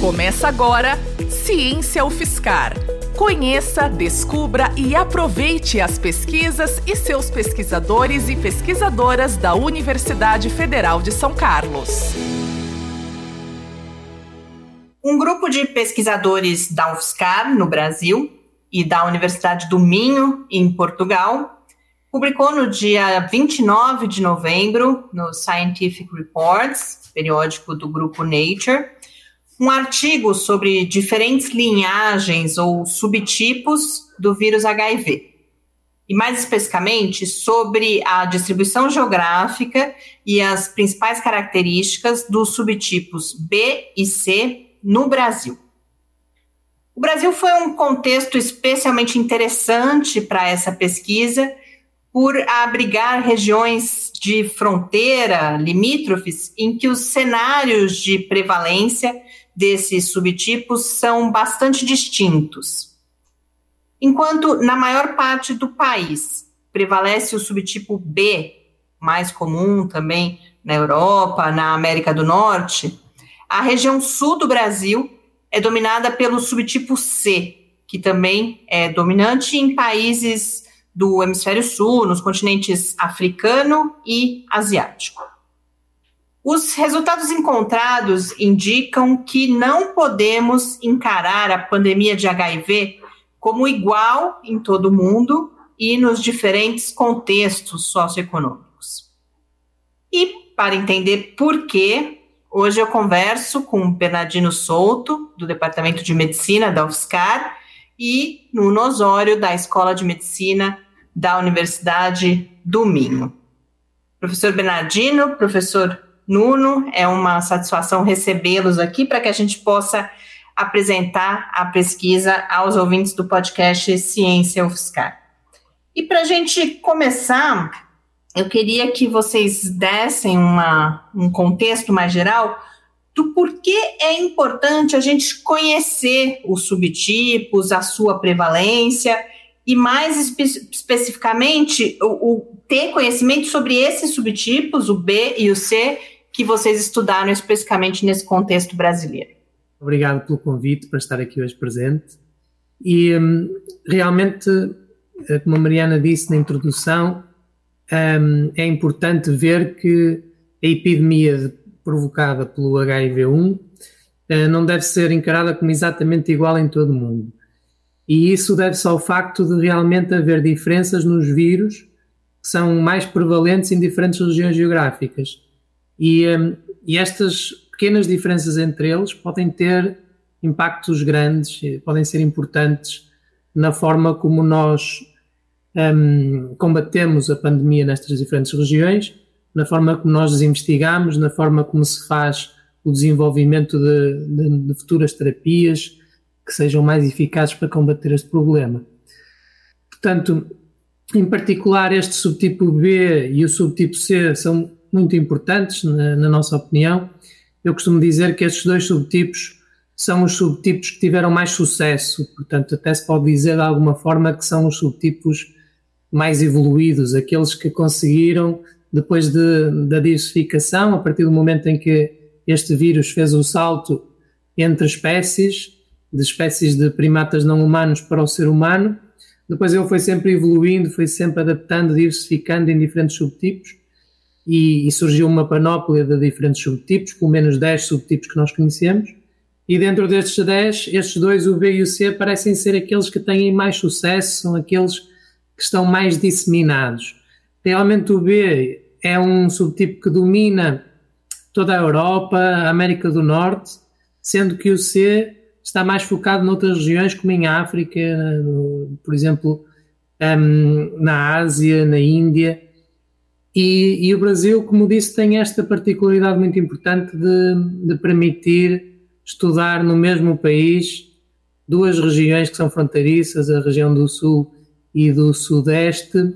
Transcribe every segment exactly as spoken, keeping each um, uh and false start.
Começa agora Ciência UFSCar. Conheça, descubra e aproveite as pesquisas e seus pesquisadores e pesquisadoras da Universidade Federal de São Carlos. Um grupo de pesquisadores da UFSCar, no Brasil, e da Universidade do Minho, em Portugal, publicou no dia vinte e nove de novembro, no Scientific Reports, periódico do grupo Nature, um artigo sobre diferentes linhagens ou subtipos do vírus H I V. E mais especificamente sobre a distribuição geográfica e as principais características dos subtipos B e C no Brasil. O Brasil foi um contexto especialmente interessante para essa pesquisa por abrigar regiões de fronteira, limítrofes, em que os cenários de prevalência desses subtipos são bastante distintos. Enquanto na maior parte do país prevalece o subtipo B, mais comum também na Europa, na América do Norte, a região sul do Brasil é dominada pelo subtipo C, que também é dominante em países do hemisfério sul, nos continentes africano e asiático. Os resultados encontrados indicam que não podemos encarar a pandemia de H I V como igual em todo o mundo e nos diferentes contextos socioeconômicos. E, para entender por quê, hoje eu converso com Bernardino Souto, do Departamento de Medicina da UFSCar, e Nuno Osório, da Escola de Medicina da Universidade do Minho. Professor Bernardino, professor Nuno, é uma satisfação recebê-los aqui para que a gente possa apresentar a pesquisa aos ouvintes do podcast Ciência UFSCar. E para a gente começar, eu queria que vocês dessem uma, um contexto mais geral do porquê é importante a gente conhecer os subtipos, a sua prevalência e, mais espe- especificamente, o, o ter conhecimento sobre esses subtipos, o B e o C, que vocês estudaram especificamente nesse contexto brasileiro. Obrigado pelo convite para estar aqui hoje presente. E um, realmente, como a Mariana disse na introdução, um, é importante ver que a epidemia provocada pelo H I V um uh, não deve ser encarada como exatamente igual em todo o mundo. E isso deve-se ao facto de realmente haver diferenças nos vírus que são mais prevalentes em diferentes regiões geográficas. E, um, e estas pequenas diferenças entre eles podem ter impactos grandes, podem ser importantes na forma como nós um, combatemos a pandemia nestas diferentes regiões, na forma como nós as investigamos, na forma como se faz o desenvolvimento de, de, de futuras terapias que sejam mais eficazes para combater este problema. Portanto, em particular, este subtipo B e o subtipo C são muito importantes, na, na nossa opinião. Eu costumo dizer que estes dois subtipos são os subtipos que tiveram mais sucesso, portanto, até se pode dizer de alguma forma que são os subtipos mais evoluídos, aqueles que conseguiram, depois de, da diversificação, a partir do momento em que este vírus fez o salto entre espécies, de espécies de primatas não humanos para o ser humano, depois ele foi sempre evoluindo, foi sempre adaptando, diversificando em diferentes subtipos, e, e surgiu uma panóplia de diferentes subtipos, pelo menos dez subtipos que nós conhecemos, e dentro destes dez, estes dois, o B e o C, parecem ser aqueles que têm mais sucesso, são aqueles que estão mais disseminados. Realmente o B é um subtipo que domina toda a Europa, a América do Norte, sendo que o C está mais focado noutras regiões, como em África, no, por exemplo, um, na Ásia, na Índia. E, e o Brasil, como disse, tem esta particularidade muito importante de, de permitir estudar no mesmo país duas regiões que são fronteiriças, a região do Sul e do Sudeste,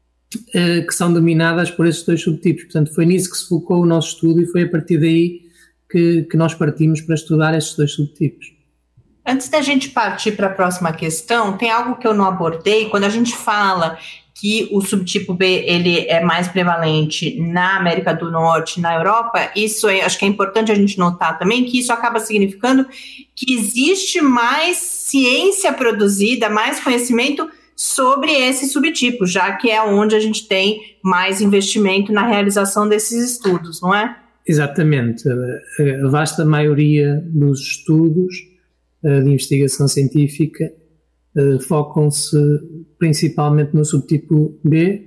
eh, que são dominadas por esses dois subtipos. Portanto, foi nisso que se focou o nosso estudo e foi a partir daí que, que nós partimos para estudar esses dois subtipos. Antes da gente partir para a próxima questão, tem algo que eu não abordei. Quando a gente fala que o subtipo B ele é mais prevalente na América do Norte, na Europa, isso é, acho que é importante a gente notar também que isso acaba significando que existe mais ciência produzida, mais conhecimento sobre esse subtipo, já que é onde a gente tem mais investimento na realização desses estudos, não é? Exatamente. A vasta maioria dos estudos de investigação científica focam-se principalmente no subtipo B.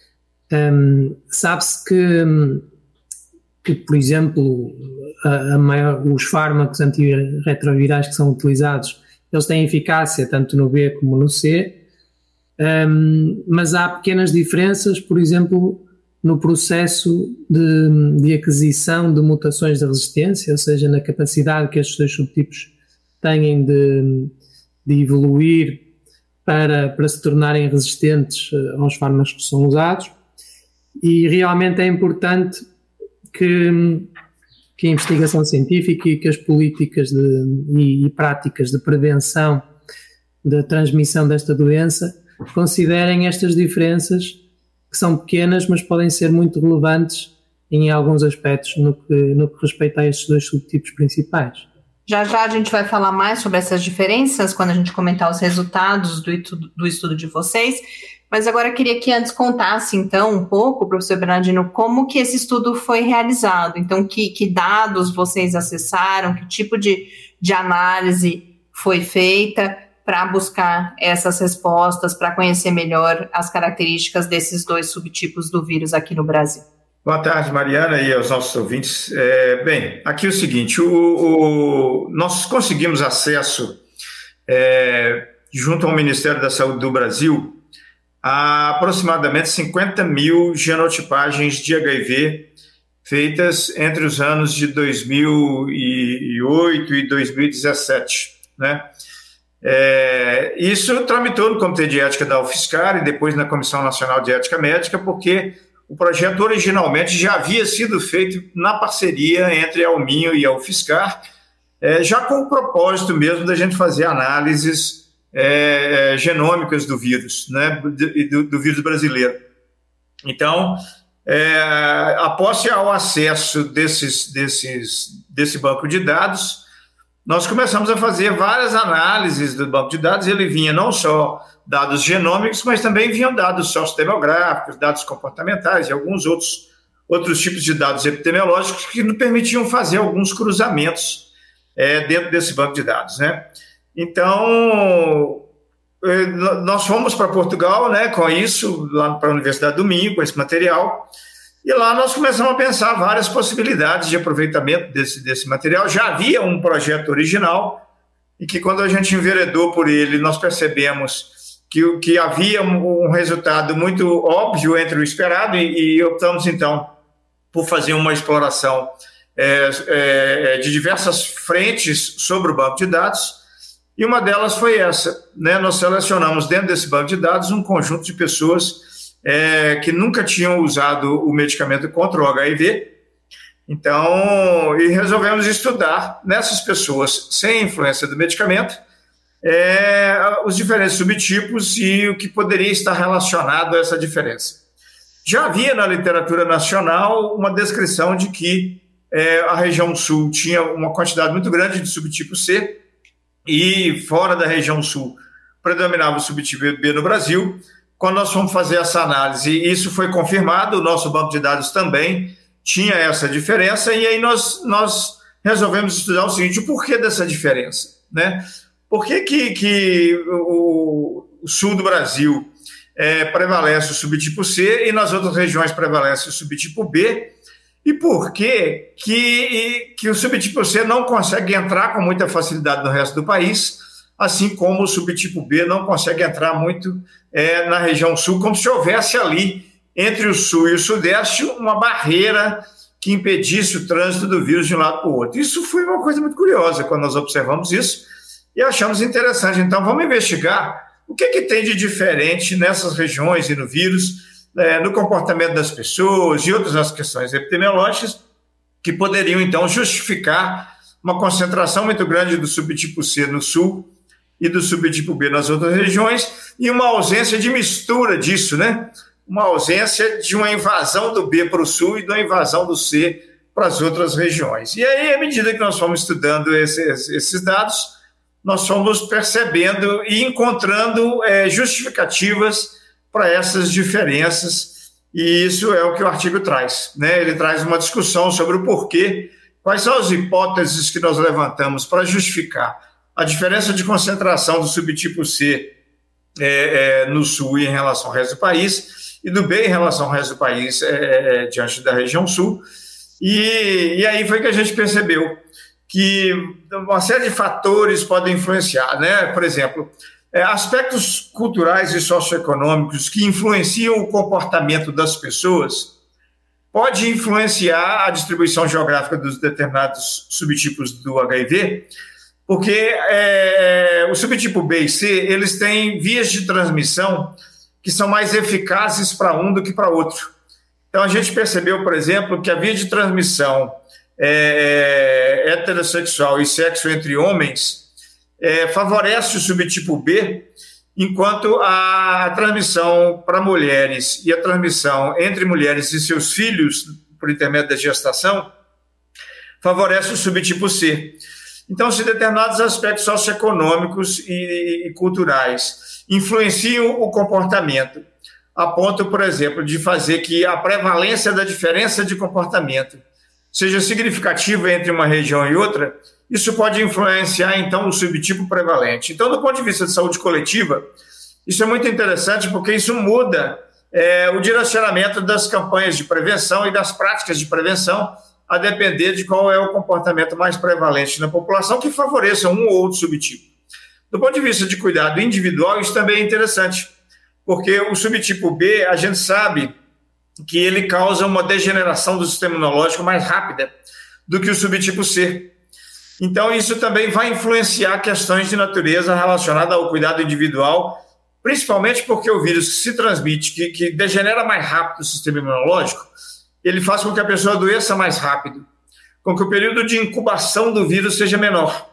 Um, sabe-se que, que, por exemplo, a, a maior, os fármacos antirretrovirais que são utilizados, eles têm eficácia tanto no B como no C, um, mas há pequenas diferenças, por exemplo, no processo de, de aquisição de mutações de resistência, ou seja, na capacidade que estes dois subtipos têm de, de evoluir para, para se tornarem resistentes aos fármacos que são usados. E realmente é importante que, que a investigação científica e que as políticas de, e, e práticas de prevenção da transmissão desta doença considerem estas diferenças, que são pequenas, mas podem ser muito relevantes em alguns aspectos no que, no que respeita a estes dois subtipos principais. Já já a gente vai falar mais sobre essas diferenças quando a gente comentar os resultados do estudo, do estudo de vocês, mas agora eu queria que antes contasse então um pouco, professor Bernardino, como que esse estudo foi realizado, então que, que dados vocês acessaram, que tipo de, de análise foi feita para buscar essas respostas, para conhecer melhor as características desses dois subtipos do vírus aqui no Brasil. Boa tarde, Mariana, e aos nossos ouvintes. É, bem, aqui é o seguinte, o, o, nós conseguimos acesso, é, junto ao Ministério da Saúde do Brasil, a aproximadamente cinquenta mil genotipagens de H I V feitas entre os anos de dois mil e oito e dois mil e dezessete, né? É, isso tramitou no Comitê de Ética da UFSCar e depois na Comissão Nacional de Ética Médica, porque o projeto originalmente já havia sido feito na parceria entre a Alminho e a UFSCar, é, já com o propósito mesmo da gente fazer análises é, genômicas do vírus, né, do, do vírus brasileiro. Então, é, após ao acesso desses, desses, desse banco de dados, nós começamos a fazer várias análises do banco de dados. Ele vinha não só dados genômicos, mas também vinham dados sociodemográficos, dados comportamentais e alguns outros, outros tipos de dados epidemiológicos que nos permitiam fazer alguns cruzamentos é, dentro desse banco de dados, né? Então, nós fomos para Portugal, né, com isso, lá para a Universidade do Minho, com esse material, e lá nós começamos a pensar várias possibilidades de aproveitamento desse, desse material. Já havia um projeto original, e que quando a gente enveredou por ele, nós percebemos que, que havia um, um resultado muito óbvio entre o esperado, e, e optamos, então, por fazer uma exploração é, é, de diversas frentes sobre o banco de dados, e uma delas foi essa, né? Nós selecionamos dentro desse banco de dados um conjunto de pessoas é, que nunca tinham usado o medicamento contra o H I V, então, e resolvemos estudar nessas pessoas sem influência do medicamento é, os diferentes subtipos e o que poderia estar relacionado a essa diferença. Já havia na literatura nacional uma descrição de que é, a região sul tinha uma quantidade muito grande de subtipo C, e fora da região sul predominava o subtipo B no Brasil. Quando nós fomos fazer essa análise, isso foi confirmado, o nosso banco de dados também tinha essa diferença, e aí nós, nós resolvemos estudar o seguinte: o porquê dessa diferença, né? Por que, que, que o, o sul do Brasil é, prevalece o subtipo C e nas outras regiões prevalece o subtipo B? E por que, que, que o subtipo C não consegue entrar com muita facilidade no resto do país, assim como o subtipo B não consegue entrar muito é, na região sul, como se houvesse ali, entre o sul e o sudeste, uma barreira que impedisse o trânsito do vírus de um lado para o outro. Isso foi uma coisa muito curiosa quando nós observamos isso e achamos interessante. Então, vamos investigar o que, que tem de diferente nessas regiões e no vírus, É, no comportamento das pessoas e outras questões epidemiológicas que poderiam, então, justificar uma concentração muito grande do subtipo C no sul e do subtipo B nas outras regiões, e uma ausência de mistura disso, né? Uma ausência de uma invasão do B para o sul e de uma invasão do C para as outras regiões. E aí, à medida que nós fomos estudando esses, esses dados, nós fomos percebendo e encontrando é, justificativas para essas diferenças, e isso é o que o artigo traz, né? Ele traz uma discussão sobre o porquê, quais são as hipóteses que nós levantamos para justificar a diferença de concentração do subtipo C é, é, no sul em relação ao resto do país, e do B em relação ao resto do país é, é, diante da região sul. E, e aí foi que a gente percebeu que uma série de fatores podem influenciar, né? Por exemplo, é, aspectos culturais e socioeconômicos que influenciam o comportamento das pessoas pode influenciar a distribuição geográfica dos determinados subtipos do H I V, porque é, o subtipo B e C, eles têm vias de transmissão que são mais eficazes para um do que para outro. Então, a gente percebeu, por exemplo, que a via de transmissão é, heterossexual e sexo entre homens é, favorece o subtipo B, enquanto a transmissão para mulheres e a transmissão entre mulheres e seus filhos, por intermédio da gestação, favorece o subtipo C. Então, se determinados aspectos socioeconômicos e, e culturais influenciam o comportamento, a ponto, por exemplo, de fazer que a prevalência da diferença de comportamento seja significativa entre uma região e outra, isso pode influenciar, então, o subtipo prevalente. Então, do ponto de vista de saúde coletiva, isso é muito interessante porque isso muda é, o direcionamento das campanhas de prevenção e das práticas de prevenção, a depender de qual é o comportamento mais prevalente na população que favoreça um ou outro subtipo. Do ponto de vista de cuidado individual, isso também é interessante, porque o subtipo B, a gente sabe que ele causa uma degeneração do sistema imunológico mais rápida do que o subtipo C. Então, isso também vai influenciar questões de natureza relacionada ao cuidado individual, principalmente porque o vírus se transmite, que, que degenera mais rápido o sistema imunológico, ele faz com que a pessoa adoeça mais rápido, com que o período de incubação do vírus seja menor.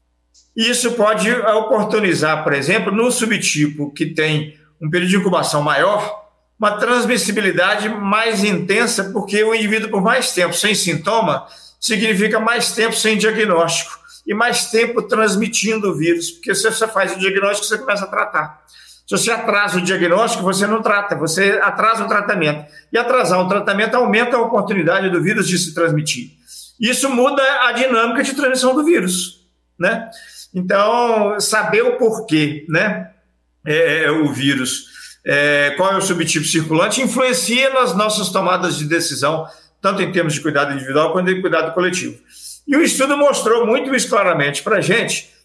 E isso pode oportunizar, por exemplo, no subtipo que tem um período de incubação maior, uma transmissibilidade mais intensa, porque o indivíduo, por mais tempo sem sintoma, significa mais tempo sem diagnóstico e mais tempo transmitindo o vírus, porque se você faz o diagnóstico, você começa a tratar. Se você atrasa o diagnóstico, você não trata, você atrasa o tratamento. E atrasar o tratamento aumenta a oportunidade do vírus de se transmitir. Isso muda a dinâmica de transmissão do vírus, né? Então, saber o porquê, né, é, o vírus, é, qual é o subtipo circulante, influencia nas nossas tomadas de decisão, tanto em termos de cuidado individual quanto em cuidado coletivo. E o estudo mostrou muito isso claramente para a gente.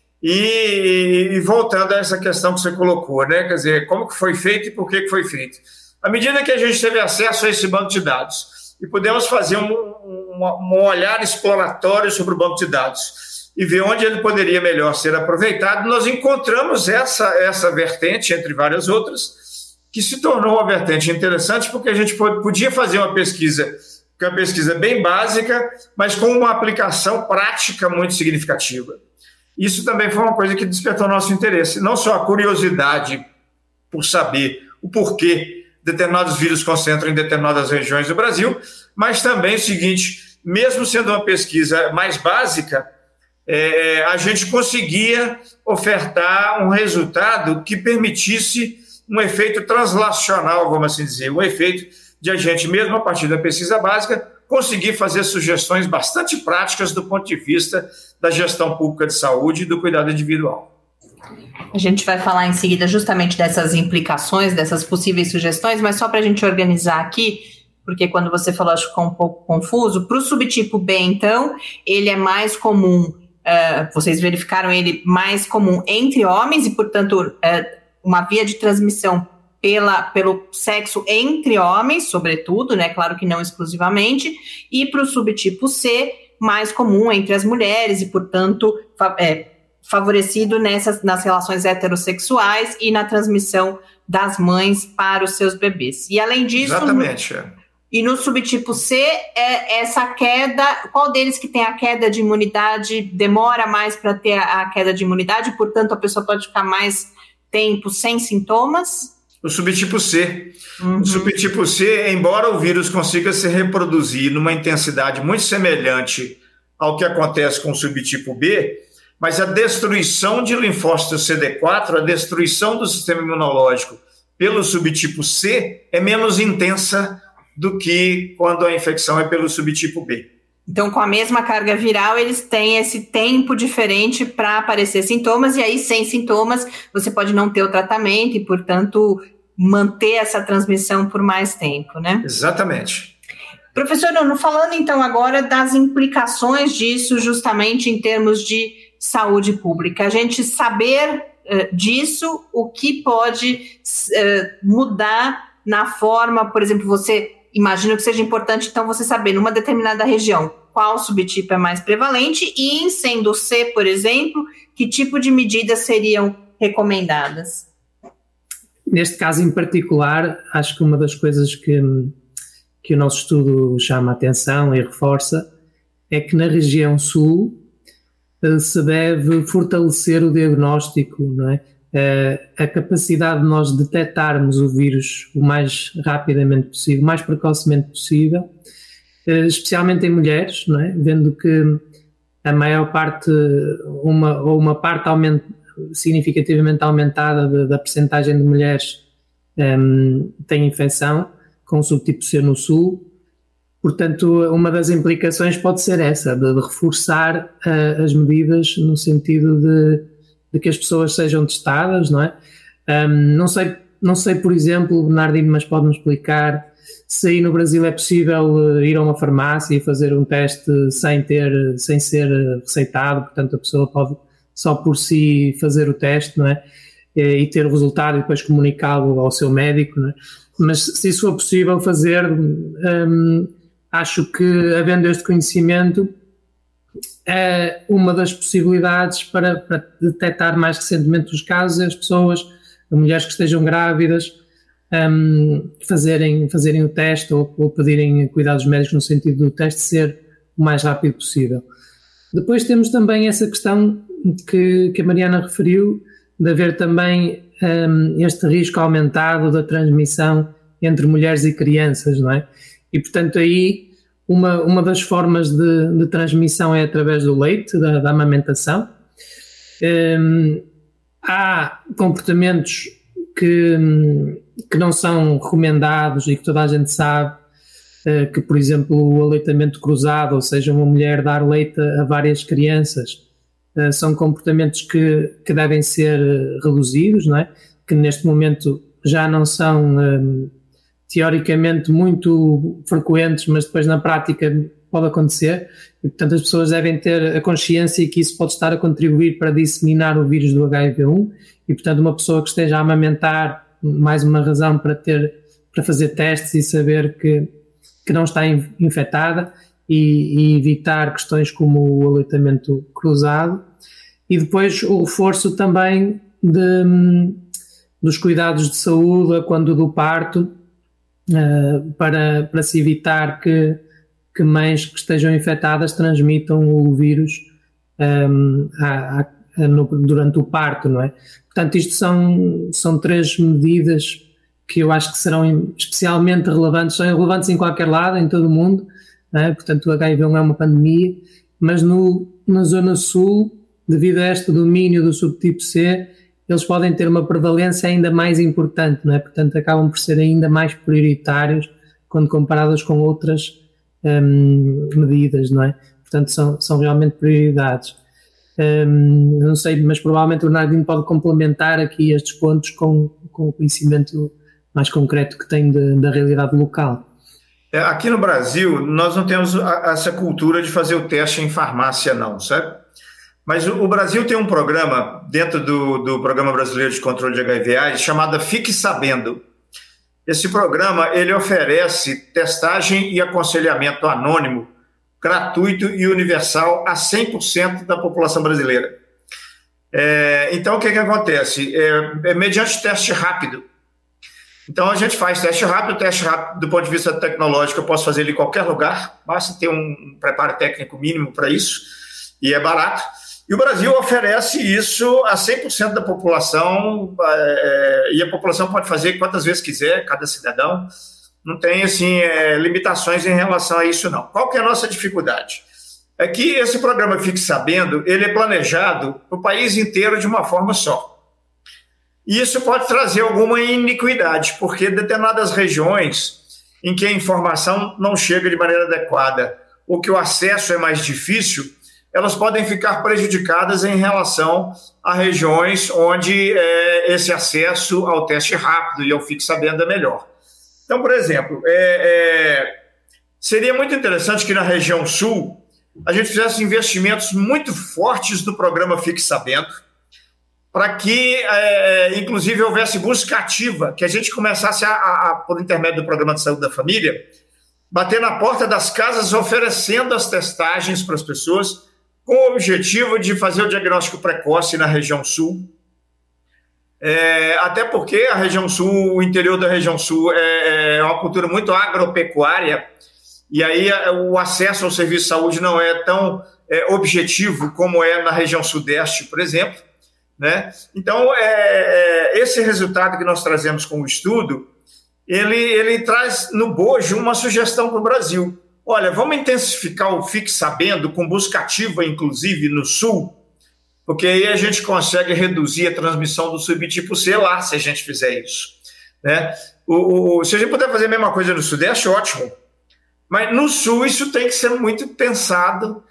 E, e voltando a essa questão que você colocou, né? Quer dizer, como que foi feito e por que que foi feito? À medida que a gente teve acesso a esse banco de dados e pudemos fazer um, um, um olhar exploratório sobre o banco de dados e ver onde ele poderia melhor ser aproveitado, nós encontramos essa, essa vertente, entre várias outras, que se tornou uma vertente interessante porque a gente podia fazer uma pesquisa, que é uma pesquisa bem básica, mas com uma aplicação prática muito significativa. Isso também foi uma coisa que despertou nosso interesse, não só a curiosidade por saber o porquê determinados vírus concentram em determinadas regiões do Brasil, mas também o seguinte, mesmo sendo uma pesquisa mais básica, é, a gente conseguia ofertar um resultado que permitisse um efeito translacional, vamos assim dizer, um efeito de a gente, mesmo a partir da pesquisa básica, conseguir fazer sugestões bastante práticas do ponto de vista da gestão pública de saúde e do cuidado individual. A gente vai falar em seguida justamente dessas implicações, dessas possíveis sugestões, mas só para a gente organizar aqui, porque quando você falou, acho que ficou um pouco confuso. Para o subtipo B, então, ele é mais comum, uh, vocês verificaram ele mais comum entre homens e, portanto, uh, uma via de transmissão Pela, pelo sexo entre homens, sobretudo, né? Claro que não exclusivamente, e para o subtipo C, mais comum entre as mulheres e, portanto, fa- é, favorecido nessas, nas relações heterossexuais e na transmissão das mães para os seus bebês. E, além disso, Exatamente. No, E no subtipo C, é essa queda, qual deles que tem a queda de imunidade demora mais para ter a, a queda de imunidade, portanto a pessoa pode ficar mais tempo sem sintomas? O subtipo C. Uhum. O subtipo C, embora o vírus consiga se reproduzir numa intensidade muito semelhante ao que acontece com o subtipo B, mas a destruição de linfócitos C D quatro, a destruição do sistema imunológico pelo subtipo C é menos intensa do que quando a infecção é pelo subtipo B. Então, com a mesma carga viral, eles têm esse tempo diferente para aparecer sintomas, e aí, sem sintomas, você pode não ter o tratamento e, portanto, manter essa transmissão por mais tempo, né? Exatamente. Professor Nuno, falando então agora das implicações disso justamente em termos de saúde pública, a gente saber uh, disso, o que pode uh, mudar na forma, por exemplo, você... Imagino que seja importante, então, você saber, numa determinada região, qual subtipo é mais prevalente e, em sendo C, por exemplo, que tipo de medidas seriam recomendadas? Neste caso em particular, acho que uma das coisas que, que o nosso estudo chama a atenção e reforça é que na região sul se deve fortalecer o diagnóstico, não é? A capacidade de nós detectarmos o vírus o mais rapidamente possível, o mais precocemente possível, especialmente em mulheres, não é? Vendo que a maior parte, uma, ou uma parte aumenta, significativamente aumentada da, da percentagem de mulheres um, tem infecção com o subtipo C no sul. Portanto, uma das implicações pode ser essa, de, de reforçar uh, as medidas no sentido de de que as pessoas sejam testadas, não é? Um, não sei, não sei, por exemplo, Bernardino, mas pode-me explicar se aí no Brasil é possível ir a uma farmácia e fazer um teste sem ter, sem ser receitado, portanto a pessoa pode só por si fazer o teste, não é? E ter o resultado e depois comunicá-lo ao seu médico, não é? Mas se isso for possível fazer, um, acho que havendo este conhecimento, é uma das possibilidades para, para detectar mais recentemente os casos, as pessoas, as mulheres que estejam grávidas, um, fazerem, fazerem o teste ou, ou pedirem cuidados médicos no sentido do teste ser o mais rápido possível. Depois temos também essa questão que, que a Mariana referiu, de haver também um, este risco aumentado da transmissão entre mulheres e crianças, não é? E portanto aí Uma, uma das formas de, de transmissão é através do leite, da, da amamentação. Um, há comportamentos que, que não são recomendados e que toda a gente sabe, uh, que, por exemplo, o aleitamento cruzado, ou seja, uma mulher dar leite a várias crianças, uh, são comportamentos que, que devem ser reduzidos, não é? Que neste momento já não são... Um, teoricamente muito frequentes, mas depois na prática pode acontecer, e portanto as pessoas devem ter a consciência que isso pode estar a contribuir para disseminar o vírus do H I V um, e portanto uma pessoa que esteja a amamentar, mais uma razão para ter, para fazer testes e saber que, que não está infectada, e, e evitar questões como o aleitamento cruzado, e depois o reforço também de, dos cuidados de saúde quando do parto, Uh, para, para se evitar que, que mães que estejam infectadas transmitam o vírus um, a, a, no, durante o parto, não é? Portanto, isto são, são três medidas que eu acho que serão especialmente relevantes, são relevantes em qualquer lado, em todo o mundo, não é? Portanto, o H I V não é uma pandemia, mas no, na Zona Sul, devido a este domínio do subtipo C, eles podem ter uma prevalência ainda mais importante, não é? Portanto, acabam por ser ainda mais prioritários quando comparados com outras um, medidas, não é? Portanto, são, são realmente prioridades. Um, não sei, mas provavelmente o Bernardino pode complementar aqui estes pontos com, com o conhecimento mais concreto que tem de, da realidade local. Aqui no Brasil, nós não temos a, essa cultura de fazer o teste em farmácia, não, sabe? Mas o Brasil tem um programa, dentro do, do Programa Brasileiro de Controle de H I V AIDS, chamado Fique Sabendo. Esse programa, ele oferece testagem e aconselhamento anônimo, gratuito e universal a cem por cento da população brasileira. É, então, o que, que acontece? É, é mediante teste rápido. Então, a gente faz teste rápido. O teste rápido, do ponto de vista tecnológico, eu posso fazer ele em qualquer lugar. Basta ter um preparo técnico mínimo para isso. E é barato. E o Brasil oferece isso a cem por cento da população. É, e a população pode fazer quantas vezes quiser, cada cidadão. Não tem, assim, é, limitações em relação a isso, não. Qual que é a nossa dificuldade? É que esse programa Fique Sabendo, ele é planejado para o país inteiro de uma forma só. E isso pode trazer alguma iniquidade, porque determinadas regiões em que a informação não chega de maneira adequada ou que o acesso é mais difícil, elas podem ficar prejudicadas em relação a regiões onde é, esse acesso ao teste rápido e ao Fique Sabendo é melhor. Então, por exemplo, é, é, seria muito interessante que na região sul a gente fizesse investimentos muito fortes no programa Fique Sabendo, para que, é, inclusive, houvesse busca ativa, que a gente começasse, a, a, a, por intermédio do Programa de Saúde da Família, bater na porta das casas oferecendo as testagens para as pessoas, com o objetivo de fazer o diagnóstico precoce na região sul. É, até porque a região sul, o interior da região sul é, é uma cultura muito agropecuária, e aí o acesso ao serviço de saúde não é tão é, objetivo como é na região sudeste, por exemplo. Né? Então, é, é, esse resultado que nós trazemos com o estudo, ele, ele traz no bojo uma sugestão para o Brasil. Olha, vamos intensificar o Fique Sabendo, com busca ativa, inclusive, no Sul, porque aí a gente consegue reduzir a transmissão do subtipo C lá, se a gente fizer isso. Né? O, o, se a gente puder fazer a mesma coisa no Sudeste, ótimo. Mas no Sul isso tem que ser muito pensado,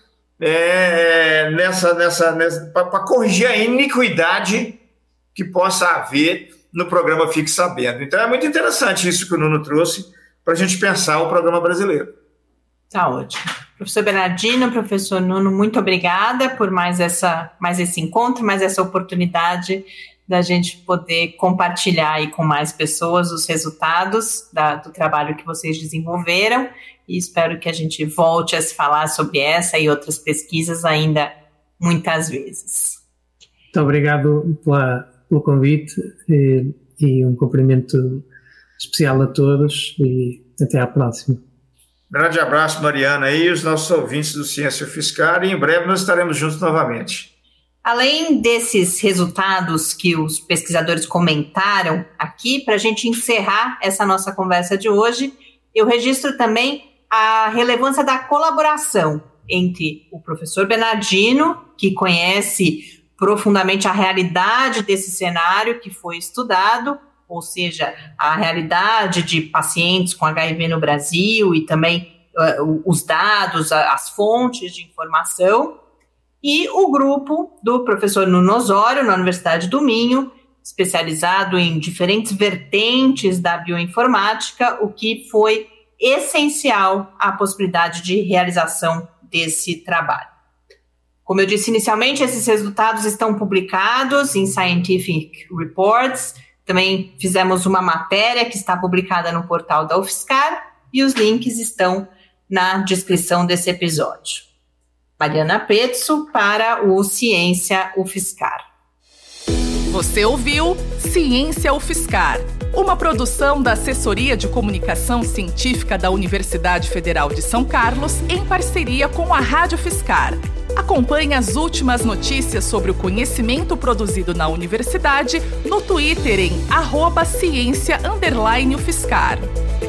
É, nessa, nessa, nessa, para corrigir a iniquidade que possa haver no programa Fique Sabendo. Então é muito interessante isso que o Nuno trouxe para a gente pensar o programa brasileiro. Tá ótimo. Professor Bernardino, professor Nuno, muito obrigada por mais, essa, mais esse encontro, mais essa oportunidade da gente poder compartilhar aí com mais pessoas os resultados da, do trabalho que vocês desenvolveram, e espero que a gente volte a se falar sobre essa e outras pesquisas ainda muitas vezes. Muito obrigado pela, pelo convite e, e um cumprimento especial a todos e até à próxima. Grande abraço, Mariana, e os nossos ouvintes do Ciência UFSCar, e em breve nós estaremos juntos novamente. Além desses resultados que os pesquisadores comentaram aqui, para a gente encerrar essa nossa conversa de hoje, eu registro também a relevância da colaboração entre o professor Bernardino, que conhece profundamente a realidade desse cenário que foi estudado, ou seja, a realidade de pacientes com H I V no Brasil e também uh, os dados, as fontes de informação, e o grupo do professor Nuno Osório, na Universidade do Minho, especializado em diferentes vertentes da bioinformática, o que foi essencial à possibilidade de realização desse trabalho. Como eu disse inicialmente, esses resultados estão publicados em Scientific Reports. Também fizemos uma matéria que está publicada no portal da UFSCar e os links estão na descrição desse episódio. Mariana Pezzo para o Ciência UFSCar. Você ouviu Ciência UFSCar, uma produção da Assessoria de Comunicação Científica da Universidade Federal de São Carlos, em parceria com a Rádio UFSCar. Acompanhe as últimas notícias sobre o conhecimento produzido na universidade no Twitter em arroba ciência underline UFSCar.